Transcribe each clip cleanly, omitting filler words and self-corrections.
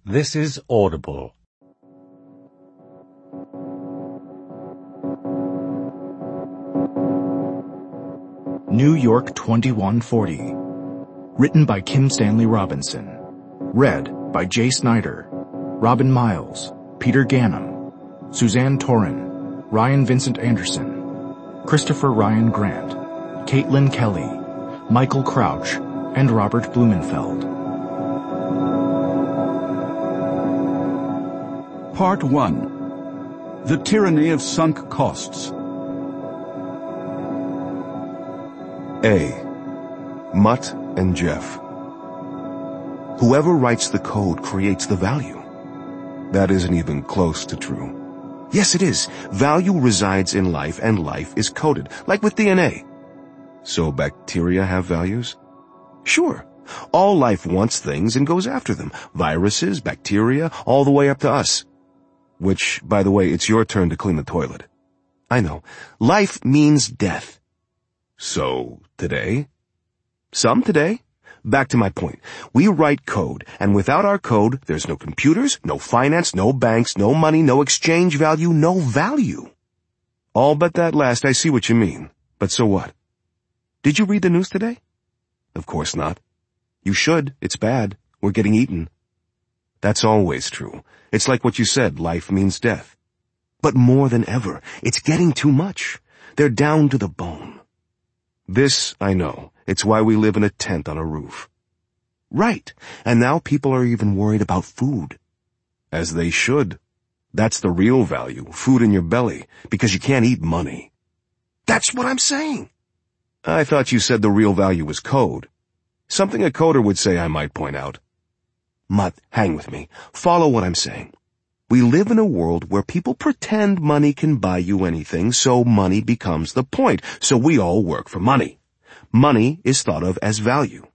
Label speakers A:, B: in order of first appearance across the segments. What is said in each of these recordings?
A: This is Audible.
B: New York 2140. Written by Kim Stanley Robinson. Read by Jay Snyder, Robin Miles, Peter Ganem, Suzanne Torin, Ryan Vincent Anderson, Christopher Ryan Grant, Caitlin Kelly, Michael Crouch, and Robert Blumenfeld.
C: Part 1. The Tyranny of Sunk Costs.
D: A. Mutt and Jeff. Whoever writes the code creates the value. That isn't even close to true. Yes, it is. Value resides in life, and life is coded, like with DNA. So bacteria have values? Sure. All life wants things and goes after them. Viruses, bacteria, all the way up to us. Which, by the way, it's your turn to clean the toilet. I know. Life means death. So, today? Some today. Back to my point. We write code, and without our code, there's no computers, no finance, no banks, no money, no exchange value, no value. All but that last, I see what you mean. But so what? Did you read the news today? Of course not. You should. It's bad. We're getting eaten. That's always true. It's like what you said, life means death. But more than ever, it's getting too much. They're down to the bone. This, I know. It's why we live in a tent on a roof. Right. And now people are even worried about food. As they should. That's the real value, food in your belly, because you can't eat money. That's what I'm saying. I thought you said the real value was code. Something a coder would say, I might point out. Mutt, hang with me. Follow what I'm saying. We live in a world where people pretend money can buy you anything, so money becomes the point. So we all work for money. Money is thought of as value.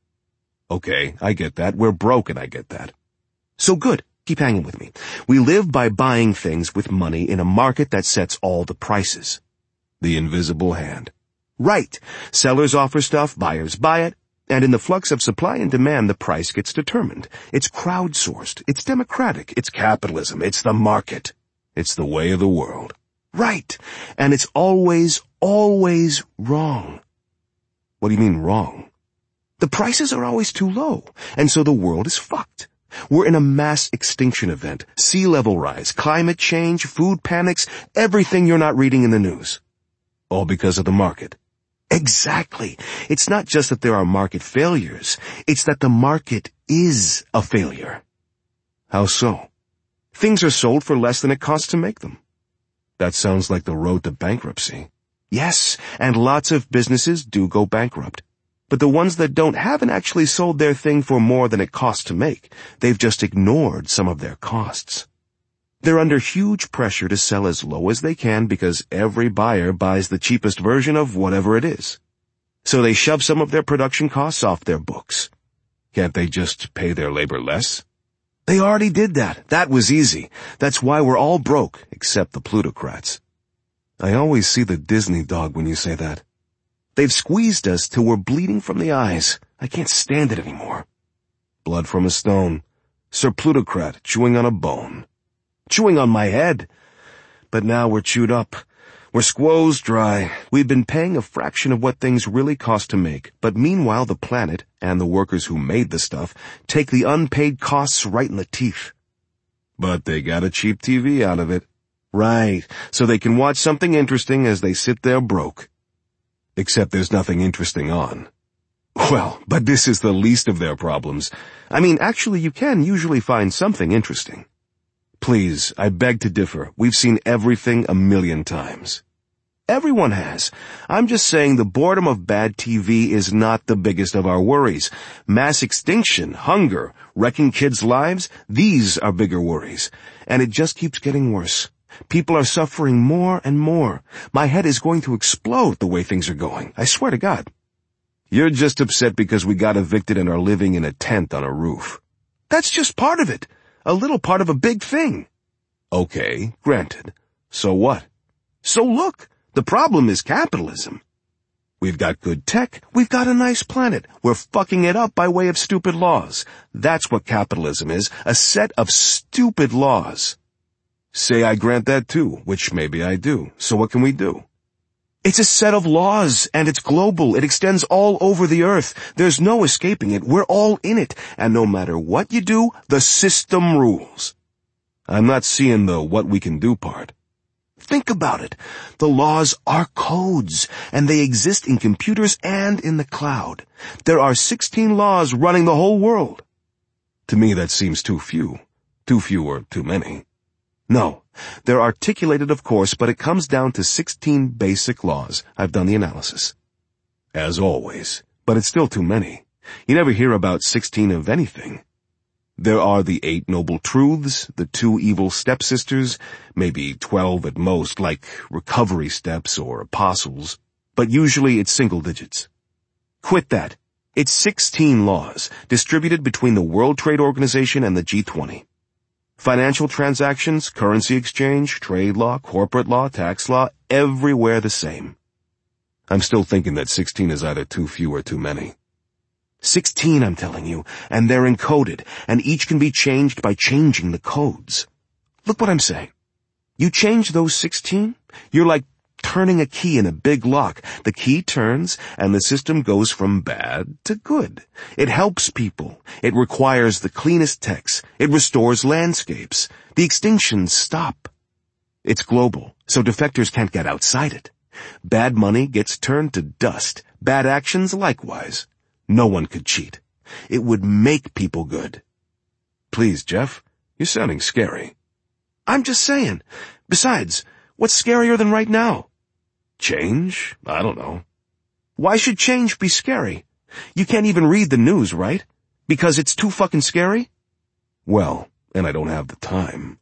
D: Okay, I get that. We're broke, and I get that. So good. Keep hanging with me. We live by buying things with money in a market that sets all the prices. The invisible hand. Right. Sellers offer stuff, buyers buy it. And in the flux of supply and demand, the price gets determined. It's crowdsourced. It's democratic. It's capitalism. It's the market. It's the way of the world. Right. And it's always, always wrong. What do you mean wrong? The prices are always too low, and so the world is fucked. We're in a mass extinction event, sea level rise, climate change, food panics, everything you're not reading in the news. All because of the market. Exactly. It's not just that there are market failures. It's that the market is a failure. How so? Things are sold for less than it costs to make them. That sounds like the road to bankruptcy. Yes, and lots of businesses do go bankrupt. But the ones that don't haven't actually sold their thing for more than it costs to make. They've just ignored some of their costs. They're under huge pressure to sell as low as they can because every buyer buys the cheapest version of whatever it is. So they shove some of their production costs off their books. Can't they just pay their labor less? They already did that. That was easy. That's why we're all broke, except the plutocrats. I always see the Disney dog when you say that. They've squeezed us till we're bleeding from the eyes. I can't stand it anymore. Blood from a stone. Sir Plutocrat chewing on a bone. Chewing on my head. But now we're chewed up. We're squoze dry. We've been paying a fraction of what things really cost to make, but meanwhile the planet, and the workers who made the stuff, take the unpaid costs right in the teeth. But they got a cheap TV out of it. Right, so they can watch something interesting as they sit there broke. Except there's nothing interesting on. Well, but this is the least of their problems. I mean, actually you can usually find something interesting. Please, I beg to differ. We've seen everything a million times. Everyone has. I'm just saying the boredom of bad TV is not the biggest of our worries. Mass extinction, hunger, wrecking kids' lives, these are bigger worries. And it just keeps getting worse. People are suffering more and more. My head is going to explode the way things are going. I swear to God. You're just upset because we got evicted and are living in a tent on a roof. That's just part of it. A little part of a big thing. Okay, granted. So what? So look, the problem is capitalism. We've got good tech. We've got a nice planet. We're fucking it up by way of stupid laws. That's what capitalism is, a set of stupid laws. Say I grant that too, which maybe I do. So what can we do? It's a set of laws, and it's global. It extends all over the earth. There's no escaping it. We're all in it. And no matter what you do, the system rules. I'm not seeing the what we can do part. Think about it. The laws are codes, and they exist in computers and in the cloud. There are 16 laws running the whole world. To me, that seems too few. Too few or too many. No, they're articulated, of course, but it comes down to 16 basic laws. I've done the analysis. As always, but it's still too many. You never hear about 16 of anything. There are the 8 noble truths, the 2 evil stepsisters, maybe 12 at most, like recovery steps or apostles, but usually it's single digits. Quit that. It's 16 laws, distributed between the World Trade Organization and the G20. Financial transactions, currency exchange, trade law, corporate law, tax law, everywhere the same. I'm still thinking that 16 is either too few or too many. 16, I'm telling you, and they're encoded, and each can be changed by changing the codes. Look what I'm saying. You change those 16, you're like turning a key in a big lock. The key turns, and the system goes from bad to good. It helps people. It requires the cleanest techs. It restores landscapes. The extinctions stop. It's global, so defectors can't get outside it. Bad money gets turned to dust. Bad actions likewise. No one could cheat. It would make people good. Please, Jeff, you're sounding scary. I'm just saying. Besides, what's scarier than right now? Change? I don't know. Why should change be scary? You can't even read the news, right? Because it's too fucking scary? Well, and I don't have the time.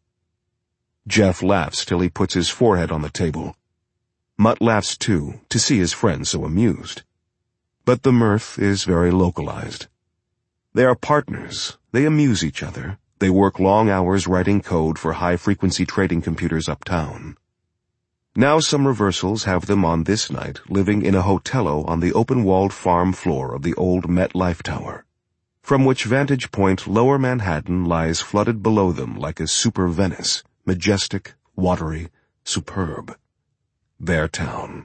D: Jeff laughs till he puts his forehead on the table. Mutt laughs too, to see his friend so amused. But the mirth is very localized. They are partners. They amuse each other. They work long hours writing code for high-frequency trading computers uptown. Now some reversals have them on this night living in a hotello on the open-walled farm floor of the old MetLife Tower, from which vantage point Lower Manhattan lies flooded below them like a super Venice, majestic, watery, superb. Their town.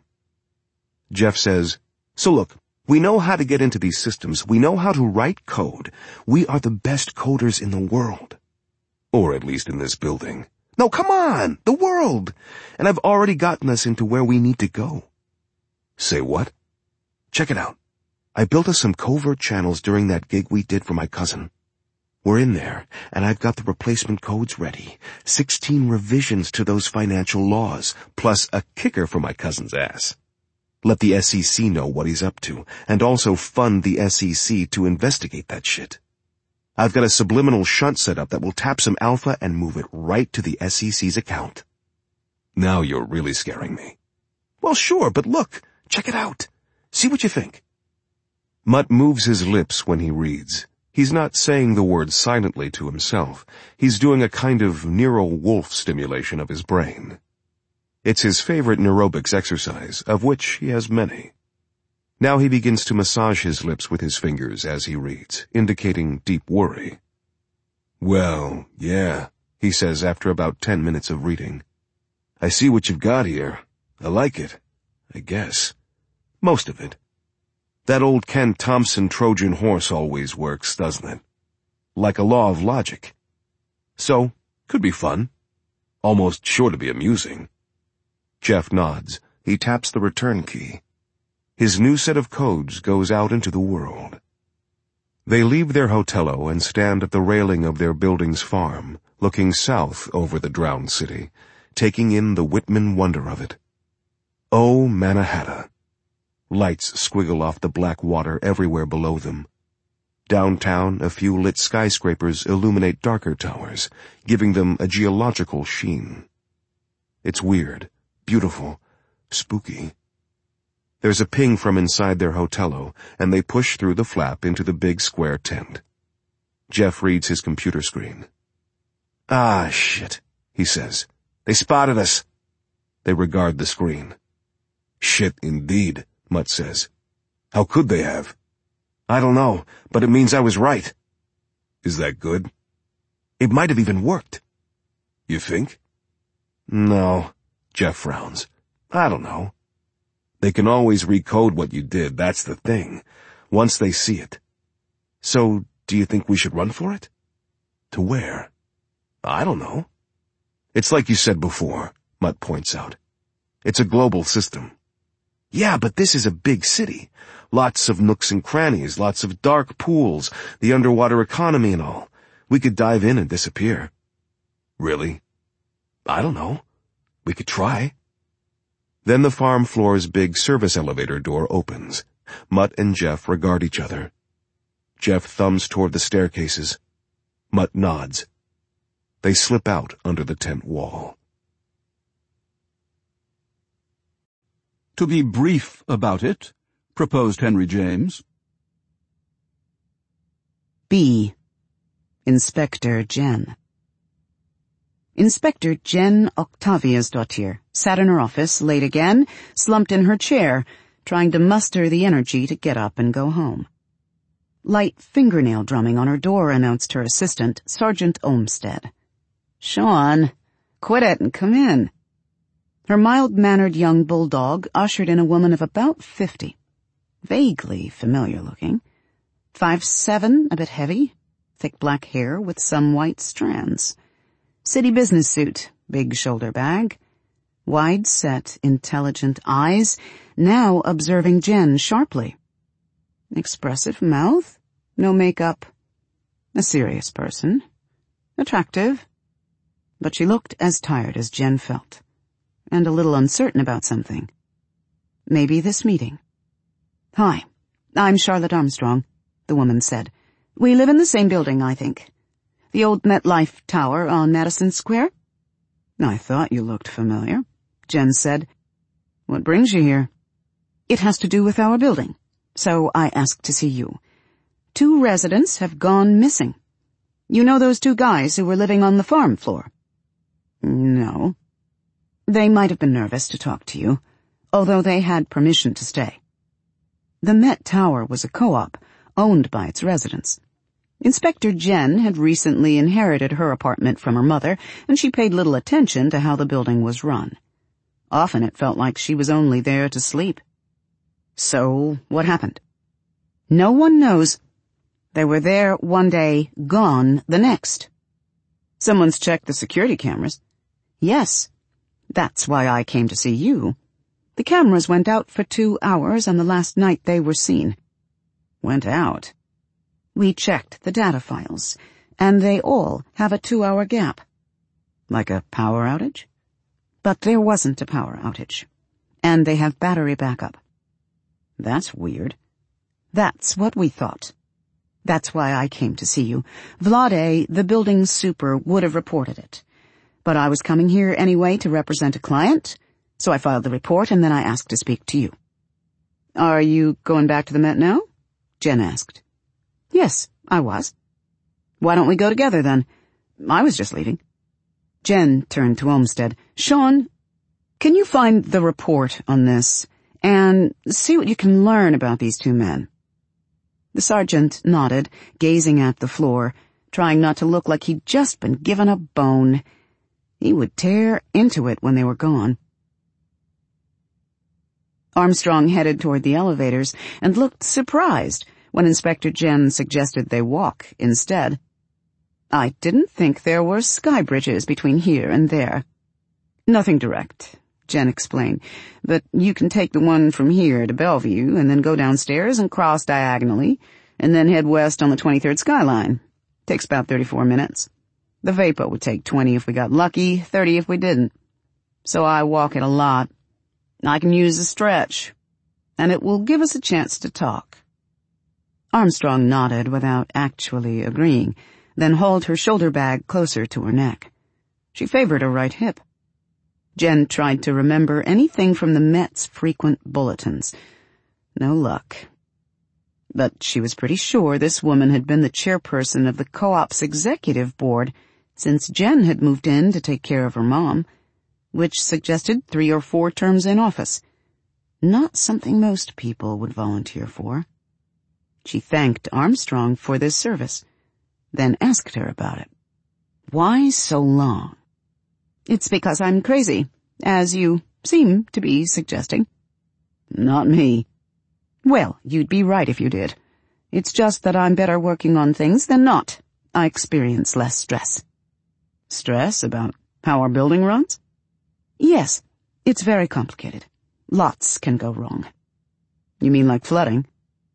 D: Jeff says, "So look, we know how to get into these systems. We know how to write code. We are the best coders in the world. Or at least in this building. No, come on! The world! And I've already gotten us into where we need to go." Say what? Check it out. I built us some covert channels during that gig we did for my cousin. We're in there, and I've got the replacement codes ready. 16 revisions to those financial laws, plus a kicker for my cousin's ass. Let the SEC know what he's up to, and also fund the SEC to investigate that shit. I've got a subliminal shunt set up that will tap some alpha and move it right to the SEC's account. Now you're really scaring me. Well, sure, but look, check it out. See what you think. Mutt moves his lips when he reads. He's not saying the words silently to himself. He's doing a kind of Nero Wolfe stimulation of his brain. It's his favorite neurobics exercise, of which he has many. Now he begins to massage his lips with his fingers as he reads, indicating deep worry. "Well, yeah," he says after about 10 minutes of reading. "I see what you've got here. I like it, I guess. Most of it. That old Ken Thompson Trojan horse always works, doesn't it? Like a law of logic. So, could be fun. Almost sure to be amusing." Jeff nods. He taps the return key. His new set of codes goes out into the world. They leave their hotello and stand at the railing of their building's farm, looking south over the drowned city, taking in the Whitman wonder of it. Oh, Mannahatta. Lights squiggle off the black water everywhere below them. Downtown, a few lit skyscrapers illuminate darker towers, giving them a geological sheen. It's weird, beautiful, spooky. There's a ping from inside their hotello, and they push through the flap into the big square tent. Jeff reads his computer screen. "Ah, shit," he says. "They spotted us." They regard the screen. "Shit, indeed," Mutt says. How could they have? I don't know, but it means I was right. Is that good? It might have even worked. You think? No, Jeff frowns. I don't know. They can always recode what you did, that's the thing, once they see it. So, do you think we should run for it? To where? I don't know. It's like you said before, Mutt points out. It's a global system. Yeah, but this is a big city. Lots of nooks and crannies, lots of dark pools, the underwater economy and all. We could dive in and disappear. Really? I don't know. We could try. Then the farm floor's big service elevator door opens. Mutt and Jeff regard each other. Jeff thumbs toward the staircases. Mutt nods. They slip out under the tent wall.
C: To be brief about it, proposed Henry James.
A: B. Inspector Jen. Inspector Jen Octaviasdottir sat in her office, late again, slumped in her chair, trying to muster the energy to get up and go home. Light fingernail drumming on her door announced her assistant, Sergeant Olmsted. "Sean, quit it and come in." Her mild-mannered young bulldog ushered in a woman of about 50. Vaguely familiar-looking. 5'7", a bit heavy, thick black hair with some white strands. City business suit, big shoulder bag. Wide-set, intelligent eyes, now observing Jen sharply. Expressive mouth, no makeup. A serious person. Attractive. But she looked as tired as Jen felt, and a little uncertain about something. Maybe this meeting. "Hi, I'm Charlotte Armstrong," the woman said. "We live in the same building, I think. The old MetLife Tower on Madison Square?" "I thought you looked familiar," Jen said. "What brings you here?" "It has to do with our building, so I asked to see you. 2 residents have gone missing. You know those 2 guys who were living on the farm floor?" "No." "They might have been nervous to talk to you, although they had permission to stay. The Met Tower was a co-op, owned by its residents. Inspector Jen had recently inherited her apartment from her mother, and she paid little attention to how the building was run. Often it felt like she was only there to sleep. So, what happened? No one knows. They were there one day, gone the next. Someone's checked the security cameras. Yes. That's why I came to see you. The cameras went out for 2 hours on the last night they were seen." "Went out?" "We checked the data files, and they all have a 2-hour gap." "Like a power outage?" "But there wasn't a power outage. And they have battery backup." "That's weird." "That's what we thought. That's why I came to see you. Vlade, the building super, would have reported it. But I was coming here anyway to represent a client, so I filed the report and then I asked to speak to you." "Are you going back to the Met now?" Jen asked. "Yes, I was." "Why don't we go together then? I was just leaving." Jen turned to Olmsted. "Sean, can you find the report on this and see what you can learn about these 2 men? The sergeant nodded, gazing at the floor, trying not to look like he'd just been given a bone. He would tear into it when they were gone. Armstrong headed toward the elevators and looked surprised when Inspector Jen suggested they walk instead. "I didn't think there were sky bridges between here and there." "Nothing direct," Jen explained, "but you can take the one from here to Bellevue and then go downstairs and cross diagonally and then head west on the 23rd Skyline. Takes about 34 minutes. The Vapo would take 20 if we got lucky, 30 if we didn't. So I walk it a lot. I can use a stretch, and it will give us a chance to talk." Armstrong nodded without actually agreeing, then hauled her shoulder bag closer to her neck. She favored her right hip. Jen tried to remember anything from the Met's frequent bulletins. No luck. But she was pretty sure this woman had been the chairperson of the co-op's executive board since Jen had moved in to take care of her mom, which suggested 3 or 4 terms in office. Not something most people would volunteer for. She thanked Armstrong for this service, then asked her about it. Why so long? It's because I'm crazy, as you seem to be suggesting. Not me. Well, you'd be right if you did. It's just that I'm better working on things than not. I experience less stress. Stress about how our building runs? Yes, it's very complicated. Lots can go wrong. You mean like flooding?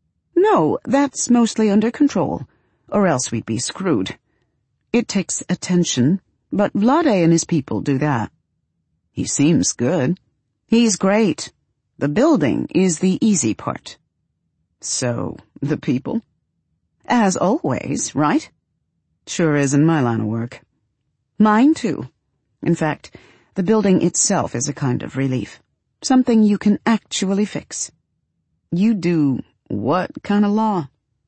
A: No, that's mostly under control, or else we'd be screwed. It takes attention, but Vlade and his people do that. He seems good. He's great. The building is the easy part. So, the people? As always, right? Sure is in my line of work. Mine too. In fact, the building itself is a kind of relief. Something you can actually fix. You do what kind of law?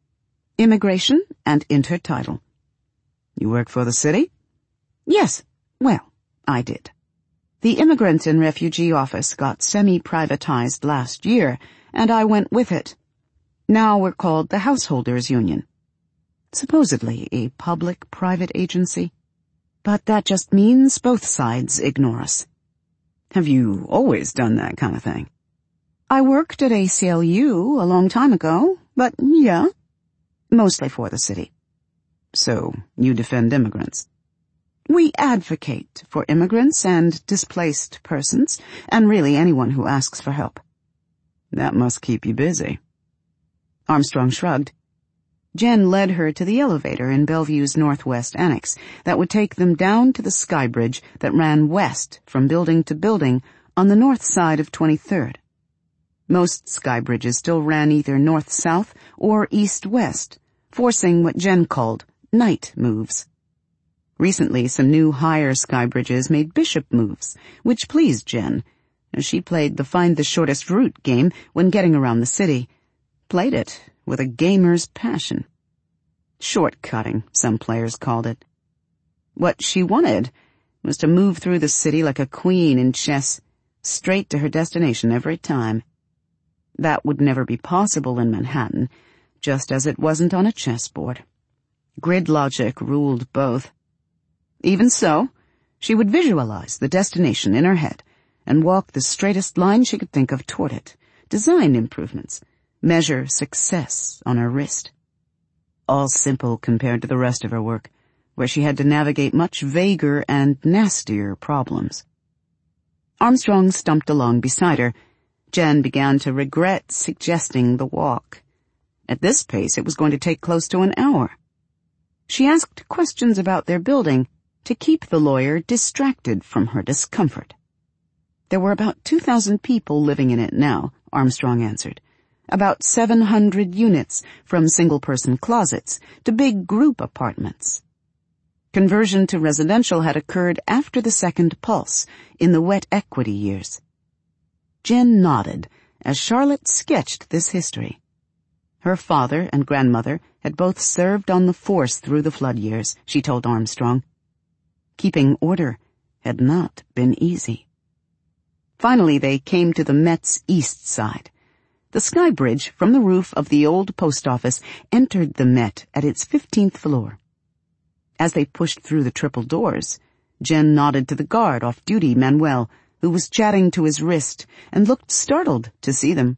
A: Immigration and intertitle. You work for the city? Yes. Well, I did. The Immigrant and Refugee Office got semi-privatized last year, and I went with it. Now we're called the Householders Union. Supposedly a public-private agency. But that just means both sides ignore us. Have you always done that kind of thing? I worked at ACLU a long time ago, but yeah, mostly for the city. So, you defend immigrants? We advocate for immigrants and displaced persons, and really anyone who asks for help. That must keep you busy. Armstrong shrugged. Jen led her to the elevator in Bellevue's northwest annex that would take them down to the sky bridge that ran west from building to building on the north side of 23rd. Most sky bridges still ran either north-south or east-west, forcing what Jen called night moves. Recently, some new higher sky bridges made bishop moves, which pleased Jen, as she played the find-the-shortest-route game when getting around the city. Played it with a gamer's passion. Shortcutting, some players called it. What she wanted was to move through the city like a queen in chess, straight to her destination every time. That would never be possible in Manhattan, just as it wasn't on a chessboard. Grid logic ruled both. Even so, she would visualize the destination in her head and walk the straightest line she could think of toward it, design improvements, measure success on her wrist. All simple compared to the rest of her work, where she had to navigate much vaguer and nastier problems. Armstrong stumped along beside her. Jen began to regret suggesting the walk. At this pace, it was going to take close to an hour. She asked questions about their building to keep the lawyer distracted from her discomfort. There were about 2,000 people living in it now, Armstrong answered. About 700 units, from single-person closets to big group apartments. Conversion to residential had occurred after the second pulse, in the wet equity years. Jen nodded as Charlotte sketched this history. Her father and grandmother had both served on the force through the flood years, she told Armstrong. Keeping order had not been easy. Finally, they came to the Met's east side. The sky bridge from the roof of the old post office entered the Met at its 15th floor. As they pushed through the triple doors, Jen nodded to the guard off duty, Manuel, who was chatting to his wrist and looked startled to see them.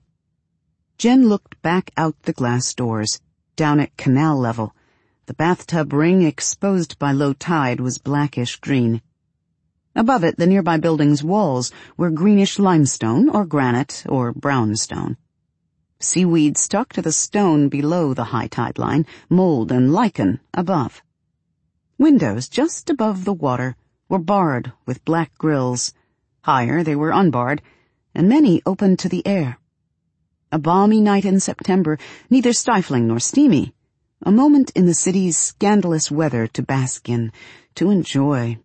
A: Jen looked back out the glass doors, down at canal level. The bathtub ring exposed by low tide was blackish green. Above it, the nearby building's walls were greenish limestone or granite or brownstone. Seaweed stuck to the stone below the high tide line, mold and lichen above. Windows just above the water were barred with black grills. Higher, they were unbarred, and many open to the air. A balmy night in September, neither stifling nor steamy. A moment in the city's scandalous weather to bask in, to enjoy.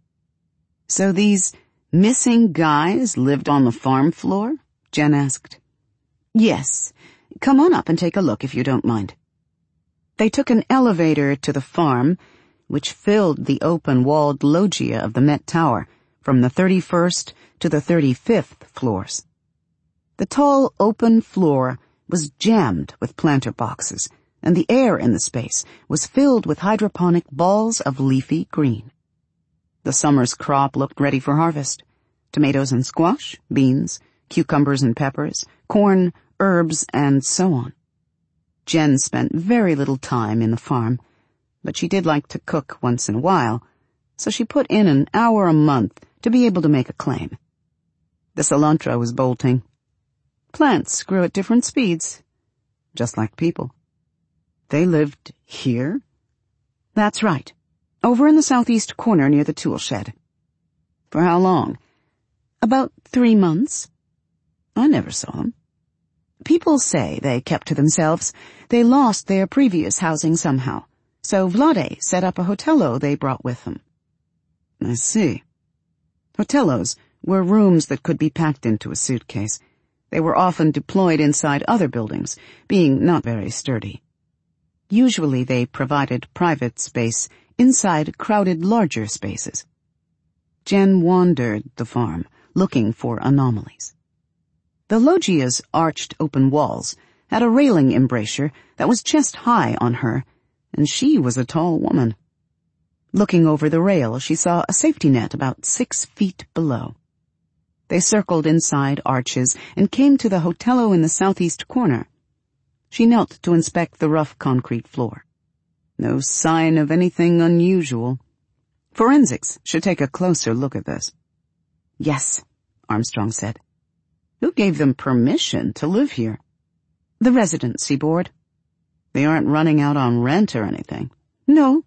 A: So these missing guys lived on the farm floor? Jen asked. Yes. Come on up and take a look if you don't mind. They took an elevator to the farm, which filled the open-walled loggia of the Met Tower from the 31st to the 35th floors. The tall, open floor was jammed with planter boxes, and the air in the space was filled with hydroponic balls of leafy green. The summer's crop looked ready for harvest. Tomatoes and squash, beans, cucumbers and peppers, corn, herbs, and so on. Jen spent very little time in the farm, but she did like to cook once in a while, so she put in an hour a month to be able to make a claim. The cilantro was bolting. Plants grew at different speeds, just like people. They lived here? That's right, over in the southeast corner near the tool shed. For how long? About 3 months. I never saw them. People say they kept to themselves. They lost their previous housing somehow, so Vlade set up a hotello they brought with them. I see. Hotellos were rooms that could be packed into a suitcase. They were often deployed inside other buildings, being not very sturdy. Usually they provided private space inside crowded larger spaces. Jen wandered the farm, looking for anomalies. The loggia's arched open walls had a railing embrasure that was chest high on her, and she was a tall woman. Looking over the rail, she saw a safety net about 6 feet below. They circled inside arches and came to the hotello in the southeast corner. She knelt to inspect the rough concrete floor. No sign of anything unusual. Forensics should take a closer look at this. Yes, Armstrong said. Who gave them permission to live here? The residency board. They aren't running out on rent or anything. No.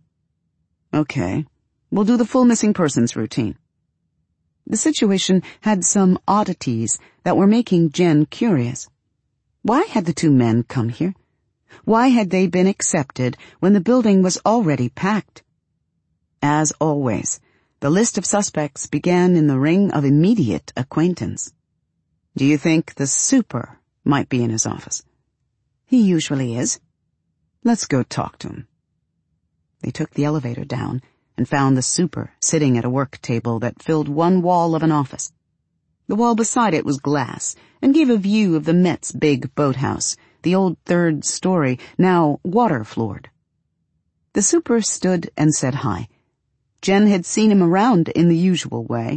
A: Okay, we'll do the full missing persons routine. The situation had some oddities that were making Jen curious. Why had the 2 men come here? Why had they been accepted when the building was already packed? As always, the list of suspects began in the ring of immediate acquaintance. Do you think the super might be in his office? He usually is. Let's go talk to him. They took the elevator down and found the super sitting at a work table that filled one wall of an office. The wall beside it was glass and gave a view of the Met's big boathouse, the old 3rd story, now water-floored. The super stood and said hi. Jen had seen him around in the usual way.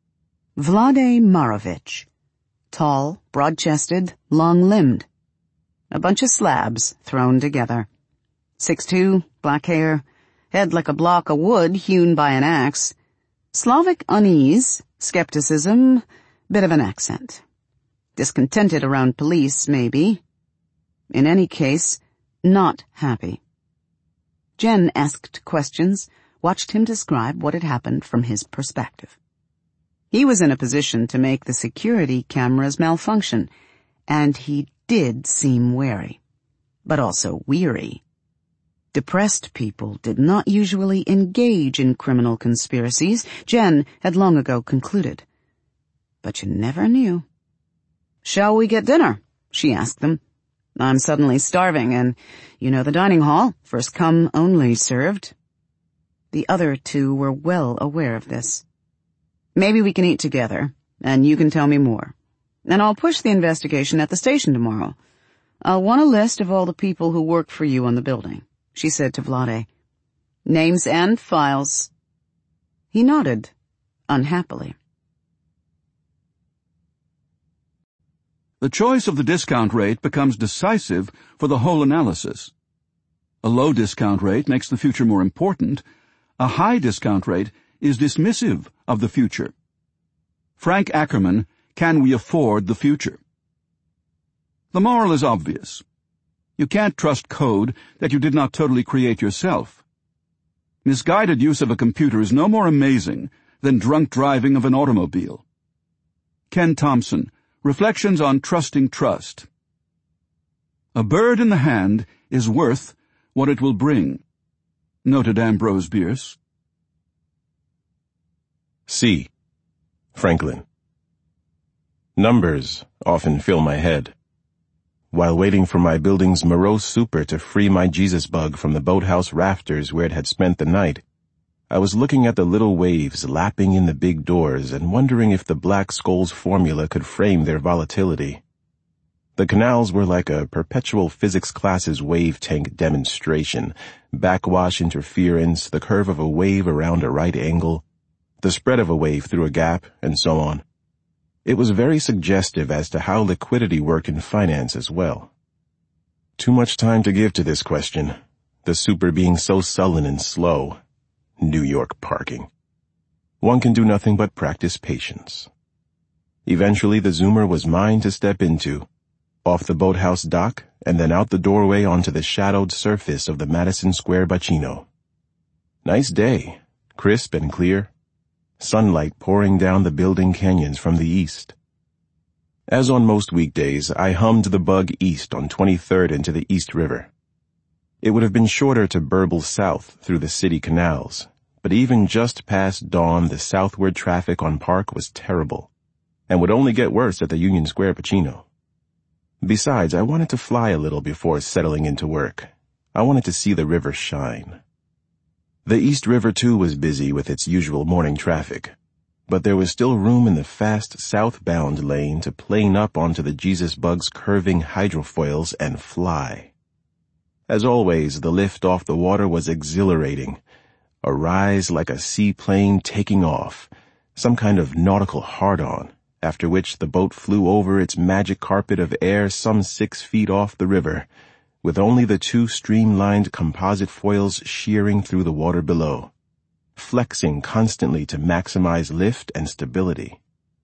A: Vlade Marovich. Tall, broad-chested, long-limbed. A bunch of slabs thrown together. 6'2", black hair, head like a block of wood hewn by an axe. Slavic unease, skepticism, bit of an accent. Discontented around police, maybe. In any case, not happy. Jen asked questions, watched him describe what had happened from his perspective. He was in a position to make the security cameras malfunction, and he did seem wary, but also weary. Depressed people did not usually engage in criminal conspiracies, Jen had long ago concluded. But you never knew. "Shall we get dinner?" she asked them. "I'm suddenly starving, and you know the dining hall, first come, only served." The other 2 were well aware of this. "Maybe we can eat together, and you can tell me more. And I'll push the investigation at the station tomorrow. I'll want a list of all the people who work for you on the building," she said to Vlade. "Names and files." He nodded, unhappily.
C: The choice of the discount rate becomes decisive for the whole analysis. A low discount rate makes the future more important. A high discount rate is dismissive of the future. Frank Ackerman, Can We Afford the Future? The moral is obvious. You can't trust code that you did not totally create yourself. Misguided use of a computer is no more amazing than drunk driving of an automobile. Ken Thompson, Reflections on Trusting Trust. A bird in the hand is worth what it will bring, noted Ambrose Bierce.
E: C. Franklin. Numbers often fill my head. While waiting for my building's morose super to free my Jesus bug from the boathouse rafters where it had spent the night, I was looking at the little waves lapping in the big doors and wondering if the Black Skull's formula could frame their volatility. The canals were like a perpetual physics class's wave tank demonstration, backwash interference, the curve of a wave around a right angle, the spread of a wave through a gap, and so on. It was very suggestive as to how liquidity worked in finance as well. Too much time to give to this question, the super being so sullen and slow. New York parking. One can do nothing but practice patience. Eventually the Zoomer was mine to step into, off the boathouse dock and then out the doorway onto the shadowed surface of the Madison Square Bacino. Nice day, crisp and clear, sunlight pouring down the building canyons from the east. As on most weekdays, I hummed the bug east on 23rd into the East River. It would have been shorter to burble south through the city canals, but even just past dawn the southward traffic on Park was terrible, and would only get worse at the Union Square Bacino. Besides, I wanted to fly a little before settling into work. I wanted to see the river shine. The East River too was busy with its usual morning traffic, but there was still room in the fast southbound lane to plane up onto the Jesus Bug's curving hydrofoils and fly. As always, the lift off the water was exhilarating, a rise like a seaplane taking off, some kind of nautical hard-on, after which the boat flew over its magic carpet of air some 6 feet off the river, with only the 2 streamlined composite foils shearing through the water below, flexing constantly to maximize lift and stability.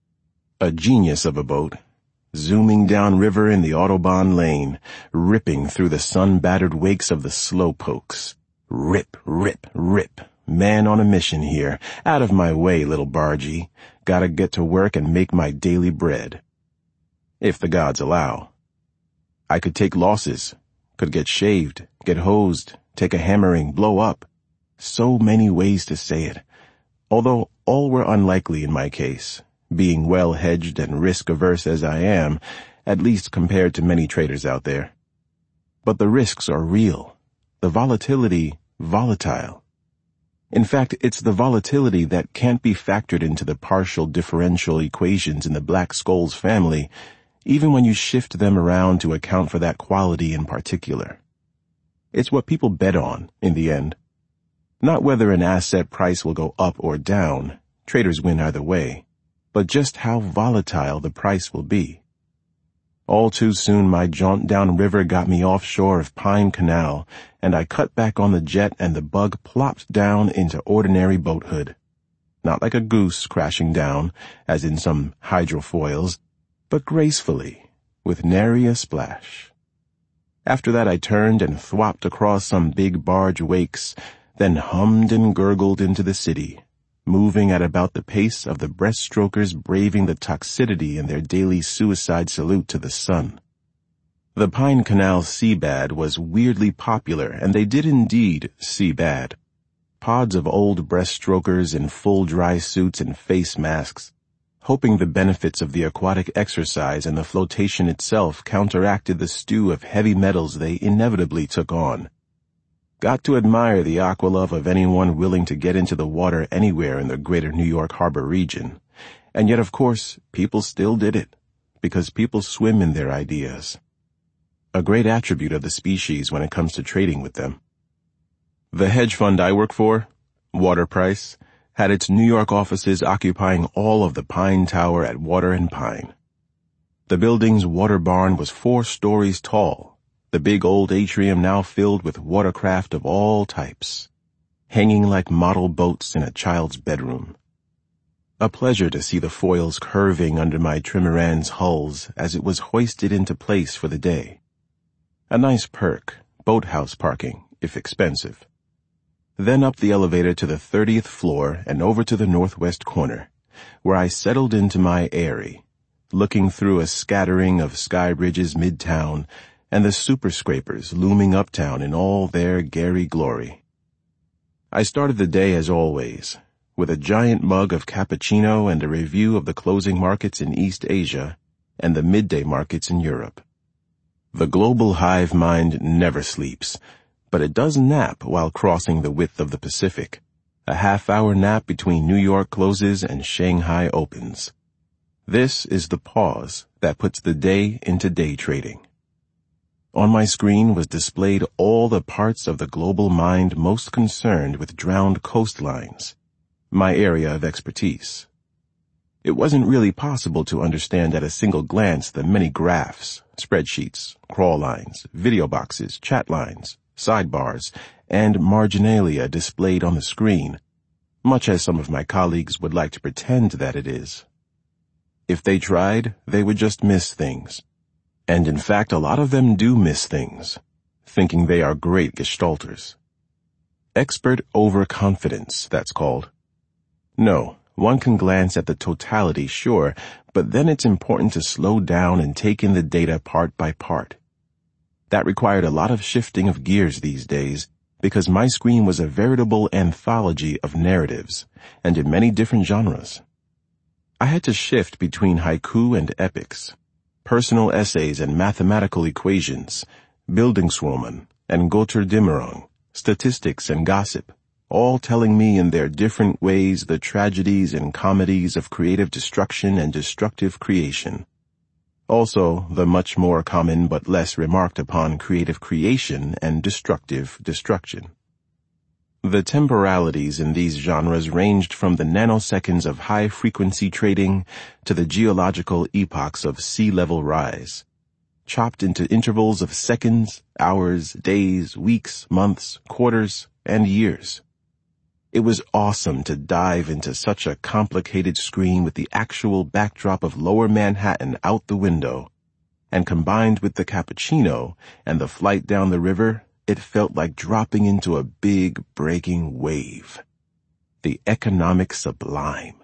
E: A genius of a boat, zooming down river in the Autobahn lane, ripping through the sun-battered wakes of the slowpokes. Rip, rip, rip. Man on a mission here. Out of my way, little bargee. Gotta get to work and make my daily bread. If the gods allow. I could take losses, could get shaved, get hosed, take a hammering, blow up. So many ways to say it. Although all were unlikely in my case, being well hedged and risk-averse as I am, at least compared to many traders out there. But the risks are real. The volatility, volatile. In fact, it's the volatility that can't be factored into the partial differential equations in the Black-Scholes family, even when you shift them around to account for that quality in particular. It's what people bet on, in the end. Not whether an asset price will go up or down, traders win either way, but just how volatile the price will be. All too soon my jaunt down river got me offshore of Pine Canal, and I cut back on the jet and the bug plopped down into ordinary boathood. Not like a goose crashing down, as in some hydrofoils, but gracefully, with nary a splash. After that I turned and thwopped across some big barge wakes, then hummed and gurgled into the city, moving at about the pace of the breaststrokers braving the toxicity in their daily suicide salute to the sun. The Pine Canal Seabad was weirdly popular, and they did indeed see bad. Pods of old breaststrokers in full dry suits and face masks, hoping the benefits of the aquatic exercise and the flotation itself counteracted the stew of heavy metals they inevitably took on. Got to admire the aqualove of anyone willing to get into the water anywhere in the greater New York Harbor region. And yet, of course, people still did it, because people swim in their ideas. A great attribute of the species when it comes to trading with them. The hedge fund I work for, Water Price, had its New York offices occupying all of the Pine Tower at Water and Pine. The building's water barn was 4 stories tall, the big old atrium now filled with watercraft of all types, hanging like model boats in a child's bedroom. A pleasure to see the foils curving under my trimaran's hulls as it was hoisted into place for the day. A nice perk, boathouse parking, if expensive. Then up the elevator to the 30th floor and over to the northwest corner, where I settled into my eyrie, looking through a scattering of Skybridge's midtown and the superscrapers looming uptown in all their gary glory. I started the day as always, with a giant mug of cappuccino and a review of the closing markets in East Asia and the midday markets in Europe. The global hive mind never sleeps, but it does nap while crossing the width of the Pacific, a half-hour nap between New York closes and Shanghai opens. This is the pause that puts the day into day trading. On my screen was displayed all the parts of the global mind most concerned with drowned coastlines, my area of expertise. It wasn't really possible to understand at a single glance the many graphs, spreadsheets, crawl lines, video boxes, chat lines, sidebars, and marginalia displayed on the screen, much as some of my colleagues would like to pretend that it is. If they tried, they would just miss things. And in fact, a lot of them do miss things, thinking they are great gestalters. Expert overconfidence, that's called. No, one can glance at the totality, sure, but then it's important to slow down and take in the data part by part. That required a lot of shifting of gears these days, because my screen was a veritable anthology of narratives, and in many different genres. I had to shift between haiku and epics, personal essays and mathematical equations, Bildungsroman and Götterdämmerung, statistics and gossip, all telling me in their different ways the tragedies and comedies of creative destruction and destructive creation. Also, the much more common but less remarked upon creative creation and destructive destruction. The temporalities in these genres ranged from the nanoseconds of high-frequency trading to the geological epochs of sea level rise, chopped into intervals of seconds, hours, days, weeks, months, quarters, and years. It was awesome to dive into such a complicated screen with the actual backdrop of Lower Manhattan out the window, and combined with the cappuccino and the flight down the river, it felt like dropping into a big breaking wave. The economic sublime.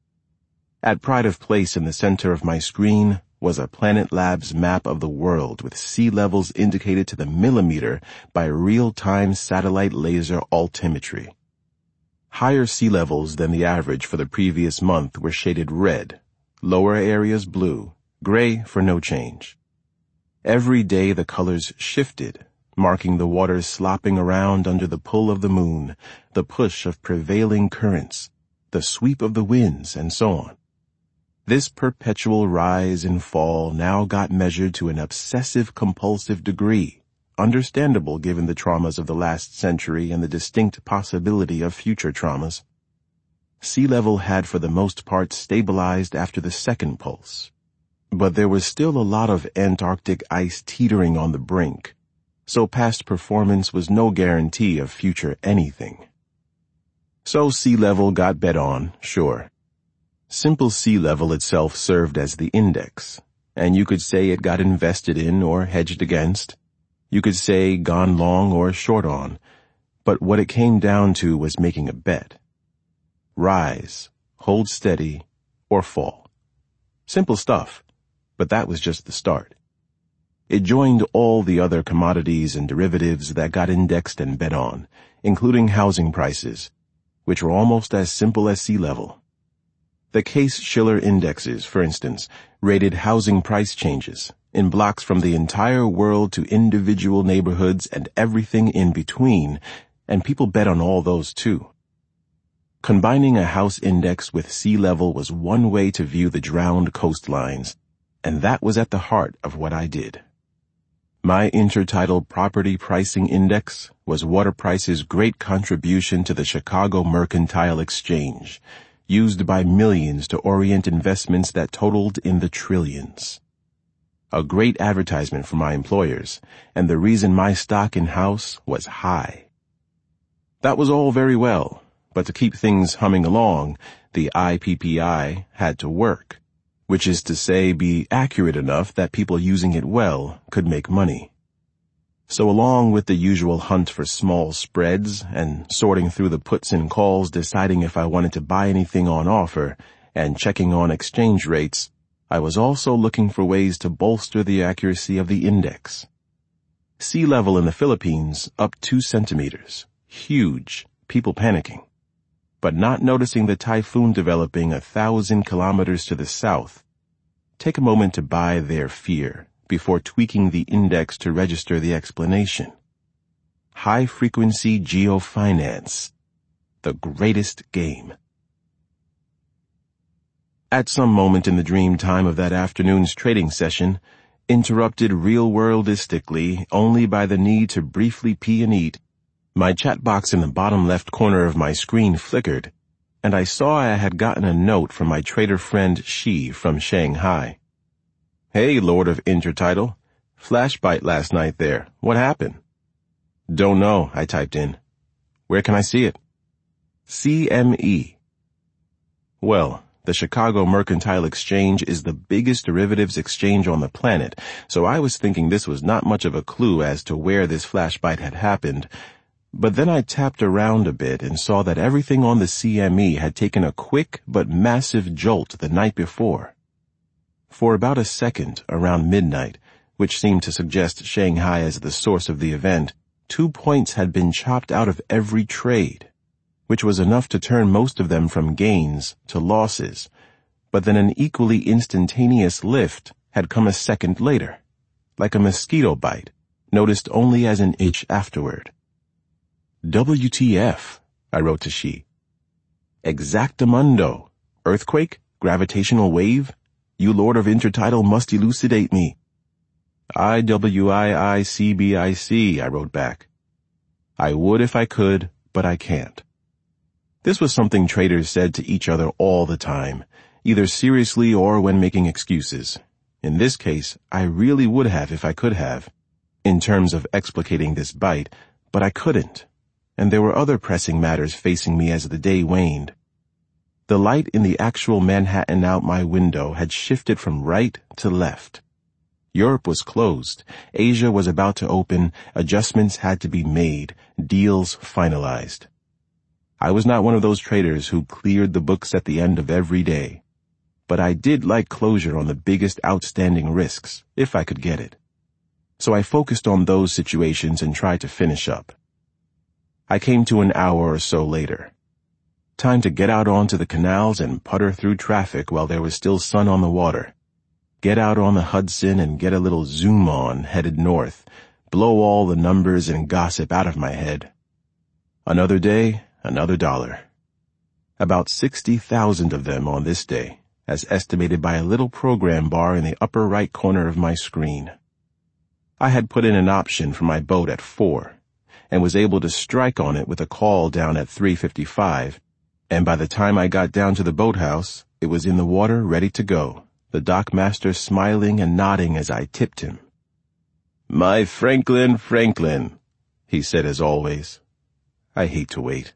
E: At pride of place in the center of my screen was a Planet Labs map of the world with sea levels indicated to the millimeter by real-time satellite laser altimetry. Higher sea levels than the average for the previous month were shaded red, lower areas blue, gray for no change. Every day the colors shifted, marking the waters slopping around under the pull of the moon, the push of prevailing currents, the sweep of the winds, and so on. This perpetual rise and fall now got measured to an obsessive-compulsive degree, understandable given the traumas of the last century and the distinct possibility of future traumas. Sea level had for the most part stabilized after the second pulse, but there was still a lot of Antarctic ice teetering on the brink, so past performance was no guarantee of future anything. So sea level got bet on, sure. Simple sea level itself served as the index, and you could say it got invested in or hedged against. You could say gone long or short on, but what it came down to was making a bet. Rise, hold steady, or fall. Simple stuff, but that was just the start. It joined all the other commodities and derivatives that got indexed and bet on, including housing prices, which were almost as simple as sea level. The Case-Shiller indexes, for instance, rated housing price changes in blocks from the entire world to individual neighborhoods and everything in between, and people bet on all those too. Combining a house index with sea level was one way to view the drowned coastlines, and that was at the heart of what I did. My intertidal property pricing index was water price's great contribution to the Chicago Mercantile Exchange, used by millions to orient investments that totaled in the trillions. A great advertisement for my employers, and the reason my stock in-house was high. That was all very well, but to keep things humming along, the IPPI had to work, which is to say be accurate enough that people using it well could make money. So along with the usual hunt for small spreads and sorting through the puts and calls deciding if I wanted to buy anything on offer and checking on exchange rates, I was also looking for ways to bolster the accuracy of the index. Sea level in the Philippines up 2 centimeters. Huge. People panicking. But not noticing the typhoon developing 1,000 kilometers to the south. Take a moment to buy their fear before tweaking the index to register the explanation. High-frequency geofinance. The greatest game. At some moment in the dream time of that afternoon's trading session, interrupted real-worldistically only by the need to briefly pee and eat, my chat box in the bottom left corner of my screen flickered, and I saw I had gotten a note from my trader friend Shi from Shanghai. "Hey, Lord of Intertitle. Flash bite last night there. What happened?" "Don't know," I typed in. "Where can I see it?" CME. Well, the Chicago Mercantile Exchange is the biggest derivatives exchange on the planet, so I was thinking this was not much of a clue as to where this flash bite had happened. But then I tapped around a bit and saw that everything on the CME had taken a quick but massive jolt the night before. For about a second, around midnight, which seemed to suggest Shanghai as the source of the event, 2 points had been chopped out of every trade, which was enough to turn most of them from gains to losses, but then an equally instantaneous lift had come a second later, like a mosquito bite, noticed only as an itch afterward. "WTF," I wrote to Shi. "Exactamundo. Earthquake? Gravitational wave? You Lord of Intertitle must elucidate me." "IWIICBIC," I wrote back. "I would if I could, but I can't." This was something traders said to each other all the time, either seriously or when making excuses. In this case, I really would have if I could have, in terms of explicating this bite, but I couldn't. And there were other pressing matters facing me as the day waned. The light in the actual Manhattan out my window had shifted from right to left. Europe was closed, Asia was about to open, adjustments had to be made, deals finalized. I was not one of those traders who cleared the books at the end of every day, but I did like closure on the biggest outstanding risks, if I could get it. So I focused on those situations and tried to finish up. I came to an hour or so later. Time to get out onto the canals and putter through traffic while there was still sun on the water. Get out on the Hudson and get a little zoom on headed north, blow all the numbers and gossip out of my head. Another day, another dollar. About 60,000 of them on this day, as estimated by a little program bar in the upper right corner of my screen. I had put in an option for my boat at 4, and was able to strike on it with a call down at 3:55, and by the time I got down to the boathouse, it was in the water ready to go, the dockmaster smiling and nodding as I tipped him. "My Franklin, Franklin," he said as always. I hate to wait.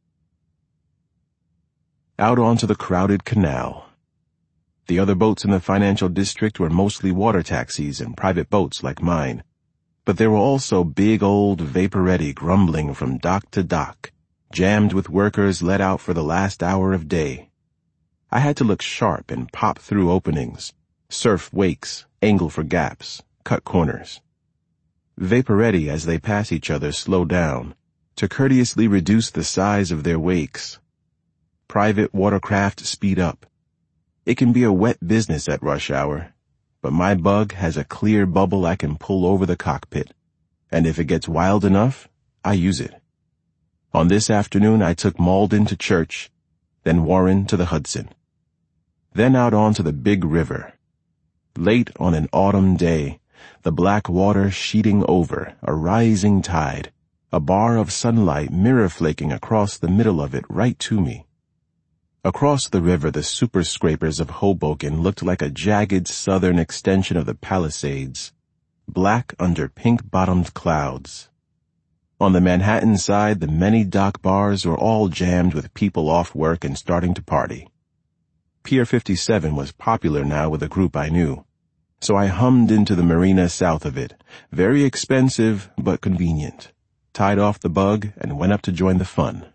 E: Out onto the crowded canal. The other boats in the financial district were mostly water taxis and private boats like mine, but there were also big old Vaporetti grumbling from dock to dock, jammed with workers let out for the last hour of day. I had to look sharp and pop through openings, surf wakes, angle for gaps, cut corners. Vaporetti, as they pass each other, slow down, to courteously reduce the size of their wakes. Private watercraft speed up. It can be a wet business at rush hour, but my bug has a clear bubble I can pull over the cockpit, and if it gets wild enough, I use it. On this afternoon I took Malden to church, then Warren to the Hudson. Then out onto the big river. Late on an autumn day, the black water sheeting over, a rising tide, a bar of sunlight mirror-flaking across the middle of it right to me. Across the river, the super scrapers of Hoboken looked like a jagged southern extension of the Palisades, black under pink-bottomed clouds. On the Manhattan side, the many dock bars were all jammed with people off work and starting to party. Pier 57 was popular now with a group I knew, so I hummed into the marina south of it, very expensive but convenient, tied off the bug and went up to join the fun.